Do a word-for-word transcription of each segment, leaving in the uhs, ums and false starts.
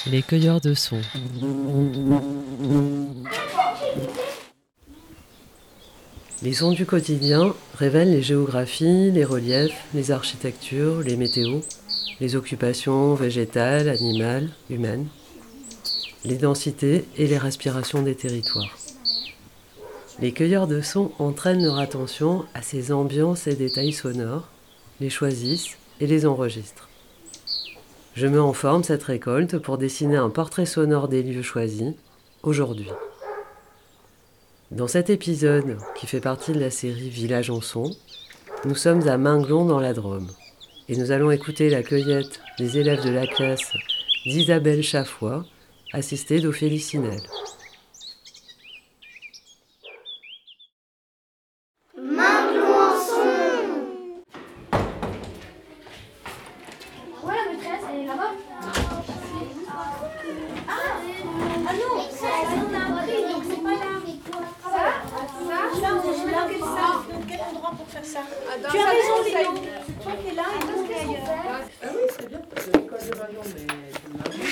Les cueilleurs de sons. Les sons du quotidien révèlent les géographies, les reliefs, les architectures, les météos, les occupations végétales, animales, humaines, les densités et les respirations des territoires. Les cueilleurs de sons entraînent leur attention à ces ambiances et détails sonores, les choisissent et les enregistrent. Je mets en forme cette récolte pour dessiner un portrait sonore des lieux choisis, aujourd'hui. Dans cet épisode, qui fait partie de la série Village en son, nous sommes à Minglon dans la Drôme. Et nous allons écouter la cueillette des élèves de la classe d'Isabelle Chaffois, assistée d'Ophélie Sinel. Minglon en son. Ouais, la maîtresse, elle est là-bas. Ah, ah non, ça, on a appris, donc c'est pas là. Ça, ça, ça, je vais dans quel salle, dans quel endroit pour faire ça? Tu as raison, Léon. C'est toi qui es là et nous on est ailleurs. Ah oui, c'est bien parce que l'école de Minglon, mais je me l'avoue.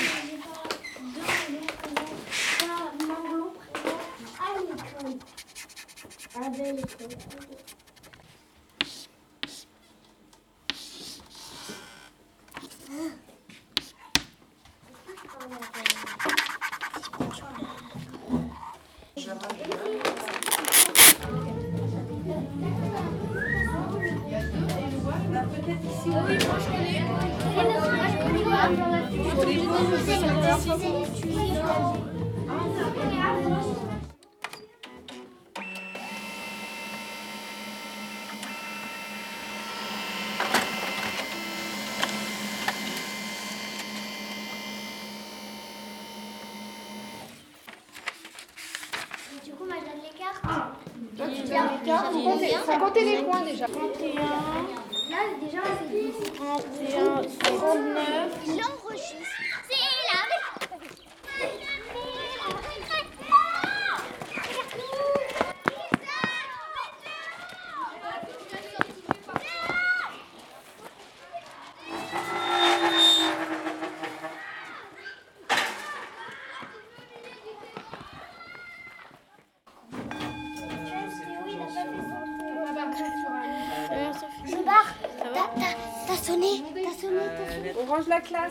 Ah, belle école. Du coup, moi, je donne les cartes. Toi, tu donnes les cartes. Faut compter, faut compter les points déjà. trente et un. Là, déjà, on fait dix. trente et un, trente-neuf. J'enregistre. C'est la Je barre. T'as, t'as, t'as sonné. T'as sonné. T'as sonné. On range la classe.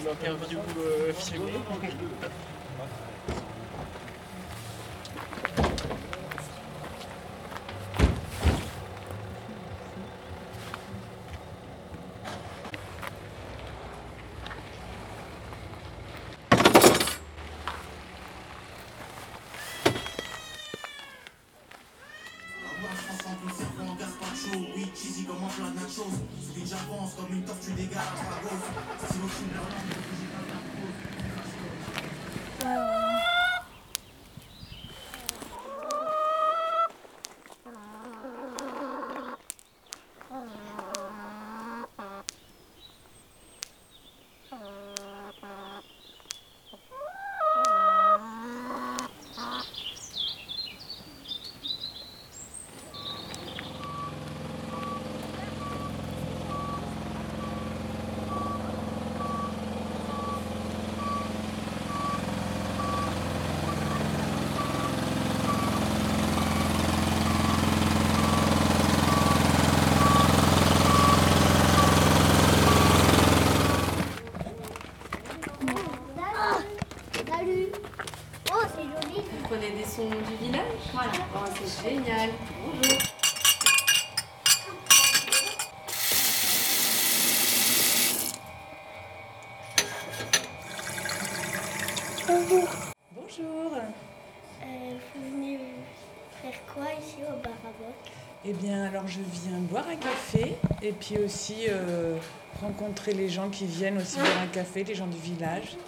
l'interview euh, filmée. Prenez des sons du village. Voilà. Oh, c'est génial. Bonjour. Bonjour. Bonjour. Euh, vous venez faire quoi ici au bar à boc? Eh bien, alors je viens boire un café et puis aussi euh, rencontrer les gens qui viennent aussi boire un café, les gens du village.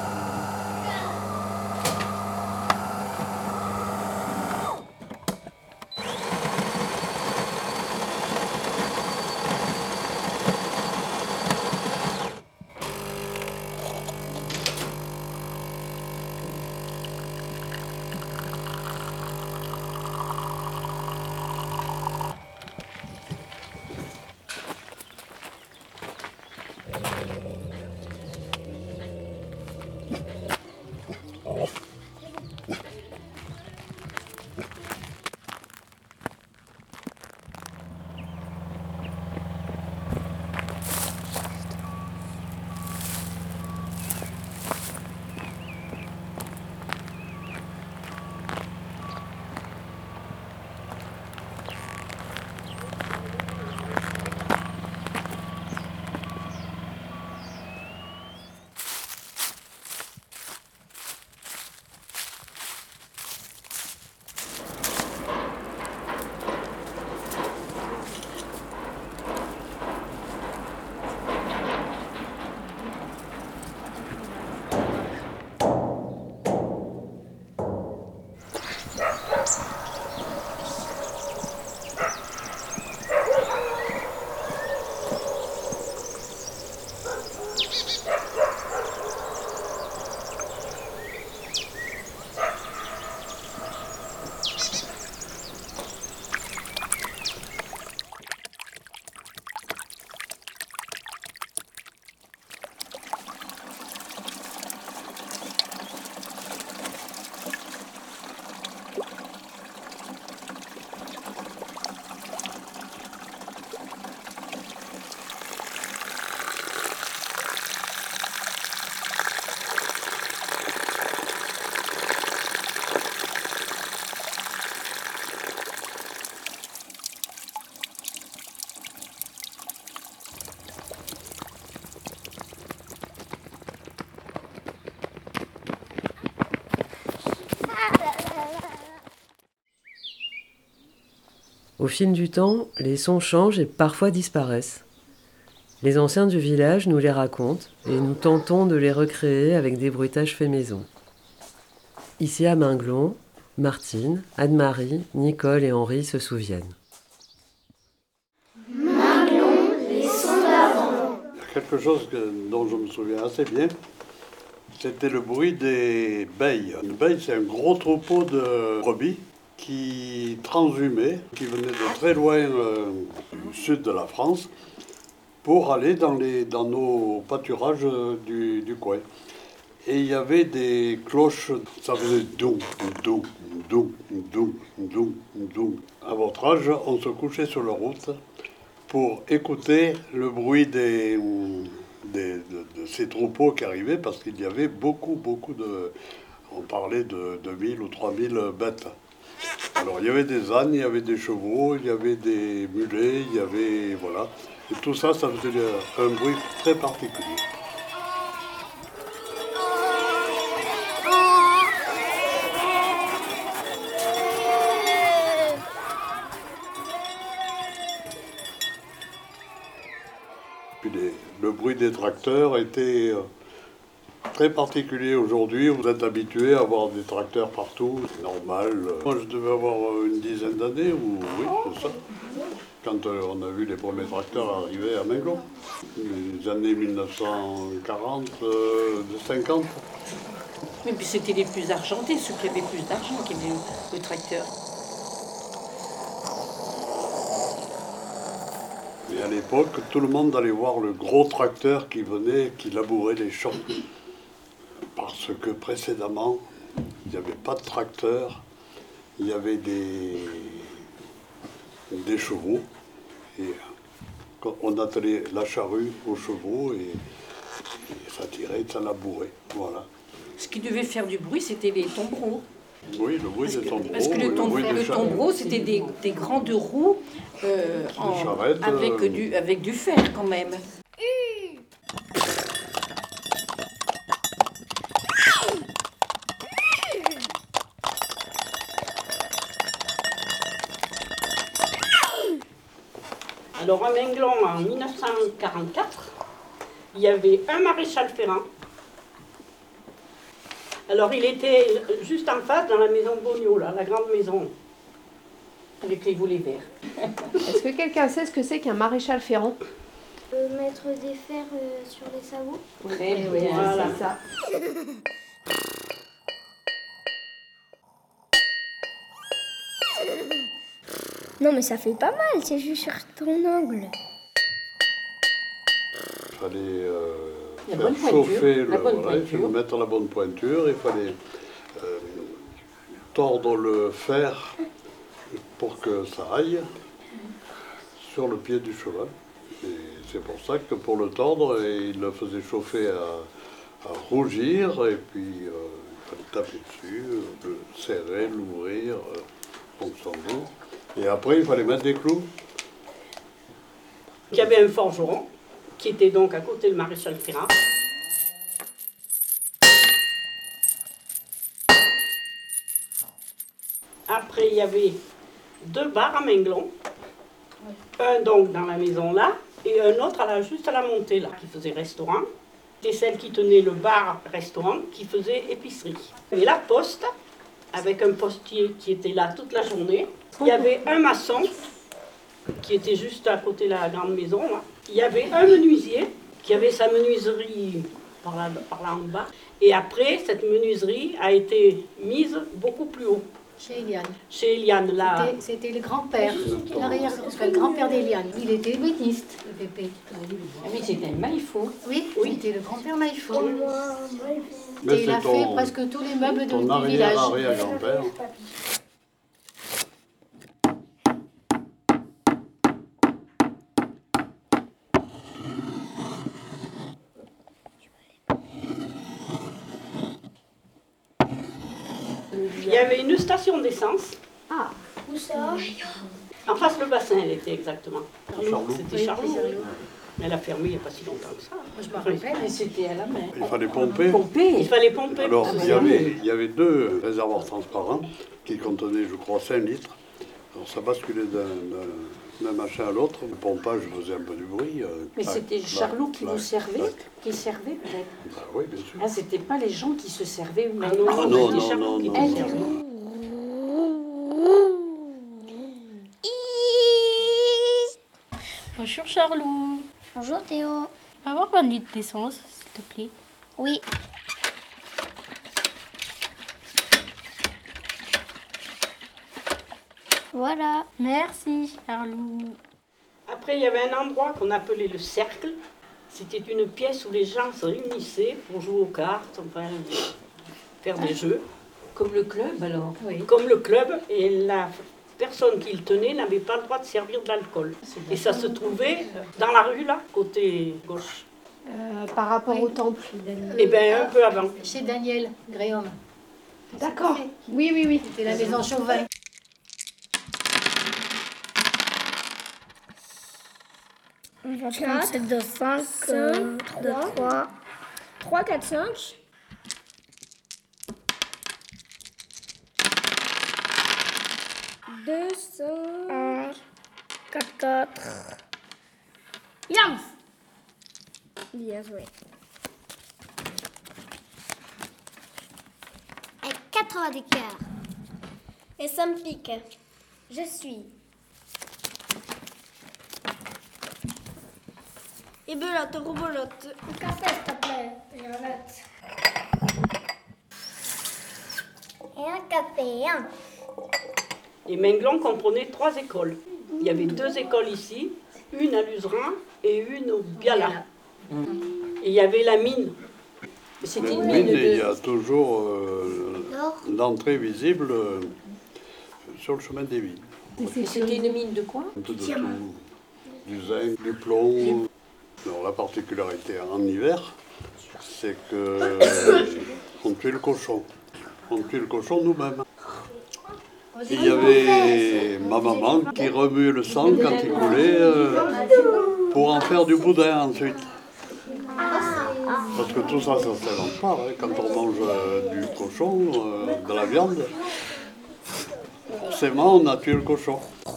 Au fil du temps, les sons changent et parfois disparaissent. Les anciens du village nous les racontent et nous tentons de les recréer avec des bruitages faits maison. Ici à Minglon, Martine, Anne-Marie, Nicole et Henri se souviennent. Minglon, les sons d'avant. Quelque chose que, dont je me souviens assez bien, c'était le bruit des beilles. Une beille, c'est un gros troupeau de brebis qui transhumaient, qui venaient de très loin euh, du sud de la France, pour aller dans, les, dans nos pâturages du, du coin. Et il y avait des cloches, ça faisait doum, doum, doum, doum, doum, doum. À votre âge, on se couchait sur la route pour écouter le bruit des, des, de, de ces troupeaux qui arrivaient parce qu'il y avait beaucoup, beaucoup de... On parlait de deux mille ou trois mille bêtes. Alors il y avait des ânes, il y avait des chevaux, il y avait des mulets, il y avait... Voilà. Et tout ça, ça faisait un bruit très particulier. Puis les, le bruit des tracteurs était euh, très particulier aujourd'hui. Vous êtes habitué à avoir des tracteurs partout, c'est normal. Moi, je devais avoir une dizaine d'années, ou oui, c'est ça, quand euh, on a vu les premiers tracteurs arriver à Menglon. Les années mille neuf cent quarante, euh, cinquante. Oui, puis c'était les plus argentés, ceux qui avaient plus d'argent qui avaient le tracteur. Et à l'époque, tout le monde allait voir le gros tracteur qui venait, qui labourait les champs. Parce que précédemment, il n'y avait pas de tracteur, il y avait des, des chevaux. Et on attelait la charrue aux chevaux et, et ça tirait, ça labourait. Voilà. Ce qui devait faire du bruit, c'était les tombereaux. Oui, le bruit Parce des que, tombereaux. parce que le, tombe, le, le tombereau, c'était des, des grandes roues euh, en, charrettes, avec, euh... du, avec du fer quand même. Alors à Menglon, en mille neuf cent quarante-quatre, il y avait un maréchal Ferrand. Alors il était juste en face dans la maison Bogno, là, la grande maison, avec les volets verts. Est-ce que quelqu'un sait ce que c'est qu'un maréchal Ferrand? Euh, mettre des fers euh, sur les sabots. Très Oui, bien, voilà. c'est ça. Non mais ça fait pas mal, c'est juste sur ton ongle. Il fallait euh, La faire bonne pointure, chauffer, la le, bonne voilà, il fallait pointure. mettre la bonne pointure, il fallait euh, tordre le fer pour que ça aille sur le pied du cheval. Et c'est pour ça que pour le tordre, il le faisait chauffer à, à rougir, et puis euh, il fallait taper dessus, le serrer, l'ouvrir, euh, fonction d'eau. Et après, il fallait mettre des clous. Il y avait un forgeron, qui était donc à côté du maréchal Ferrand. Après, il y avait deux bars à Menglon. Un donc dans la maison là, et un autre à la, juste à la montée là, qui faisait restaurant. C'était celle qui tenait le bar-restaurant, qui faisait épicerie. Et la poste, avec un postier qui était là toute la journée. Il y avait un maçon, qui était juste à côté de la grande maison. Là. Il y avait un menuisier, qui avait sa menuiserie par là, par là en bas. Et après, cette menuiserie a été mise beaucoup plus haut. Chez Eliane. Chez Eliane, là. C'était- C'était le grand-père, l'arrière, enfin, le grand-père d'Eliane. Il était ébéniste, le Pépé. Ah oui, c'était un maillefond. Oui, Oui. c'était le grand-père Maillefond. Mais Et il a c'est fait ton- presque tous les meubles de- ton du village. arrière-arrière-grand-père. Il y avait une station d'essence. Ah, Où ça? En face le bassin, elle était exactement. Charlot. C'était oui, Charlot. Charlot. Elle a fermé il n'y a pas si longtemps que ça. je me rappelle. Mais c'était à la main. Il fallait pomper. Pomper. Il fallait pomper. Alors, pour il se y, avait, servir. il y avait deux réservoirs transparents qui contenaient, je crois, cinq litres. Alors, ça basculait d'un- d'un d'un machin à l'autre. Le pompage faisait un peu du bruit. euh, Mais clac, c'était clac, Charlot qui clac, vous servait, clac. qui servait peut-être. Bah oui, bien sûr. Ah, c'était pas les gens qui se servaient eux-mêmes. Ah non, non, c'était Charlot non, qui non, vous non, servait. non. Bonjour Charlot. Bonjour Théo. On va avoir un litre d'essence, s'il te plaît. Oui. Voilà. Merci Charlot. Après, il y avait un endroit qu'on appelait le cercle. C'était une pièce où les gens se réunissaient pour jouer aux cartes, enfin, faire des jeux. Comme le club alors. Oui. Comme le club, et la personne qui le tenait n'avait pas le droit de servir de l'alcool. Et ça se trouvait dans la rue, là, côté gauche. euh, par rapport au temple. Eh bien, un peu avant. Chez Daniel Gréhomme. D'accord. Oui, oui, oui. C'était la maison Chauvin. On va prendre celle de cinq, euh, de trois. trois, quatre, cinq. deux, cinq. un, quatre, quatre. Yams! Bien joué. Et quatre-vingts d'écart. Et ça me pique. Je suis. Et belote, rebolote. Un café, s'il te plaît. Et arrête. Et un café, hein. Et Menglon comprenait trois écoles. Il y avait deux écoles ici, une à Luzerain et une au Biala. Et il y avait la mine. C'était La une mine, mine il y de... a toujours euh, l'entrée visible euh, sur le chemin des mines. C'était une mine de quoi? Un peu de tout. Du zinc, du plomb. Alors, la particularité en hiver, c'est que euh, on tuait le cochon. On tuait le cochon nous-mêmes. Il y avait ma maman qui remuait le sang quand il coulait euh, pour en faire du boudin ensuite. Parce que tout ça, ça ne s'invente pas. Hein. Quand on mange euh, du cochon, euh, de la viande, forcément on a tué le cochon.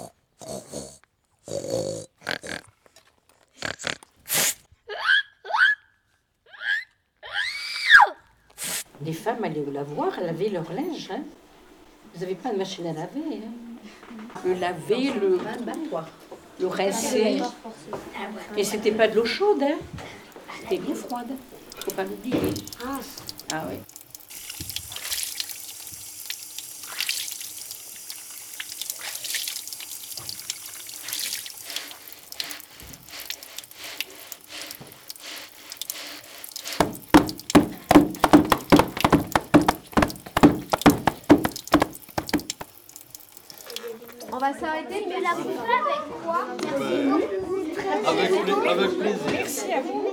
Les femmes allaient au lavoir, elles lavaient leur linge. Hein. Vous n'avez pas de machine à laver. Hein. Le laver, le, le rincer. Et c'était pas de l'eau chaude, hein. C'était de l'eau froide. Il ne faut pas l'oublier. Ah oui. On va s'arrêter. Tu la bouffer avec quoi? Avec, avec plaisir. Merci à vous.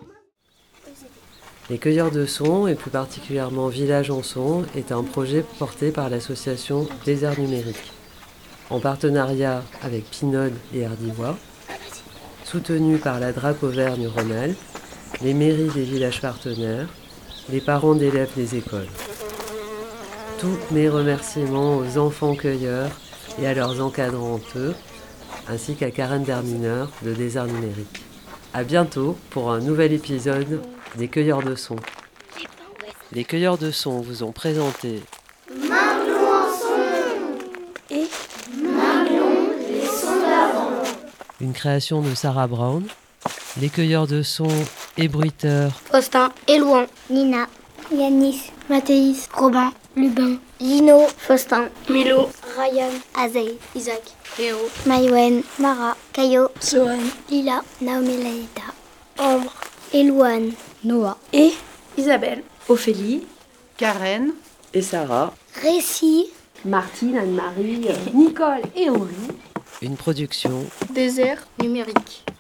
Les Cueilleurs de Son, et plus particulièrement Village en Son, est un projet porté par l'association des Arts Numériques, en partenariat avec Pinode et Ardivois, soutenu par la D R A C Auvergne-Rhône-Alpes, les mairies des villages partenaires, les parents d'élèves des écoles. Tous mes remerciements aux enfants cueilleurs et à leurs encadrants eux, ainsi qu'à Karen Dermineur de Des Arts Numériques. À bientôt pour un nouvel épisode des Cueilleurs de Son. Les Cueilleurs de Son vous ont présenté Maglon en son et Maglon les sons d'avant. une création de Sarah Brown. Les Cueilleurs de Son et bruiteurs Faustin, Élouan, Nina, Yanis, Mathéis, Robin, Lubin, Lino, Faustin, Milo, Ryan, Azei, Isaac, Léo, Maïwen, Mara, Caillot, Sohan, Lila, Naomi Laïda, Ambre, Élouane, Noah et Isabelle, Ophélie, Karen, et Sarah. Récit, Martine, Anne-Marie, Nicole et Henri. Une production désert numérique.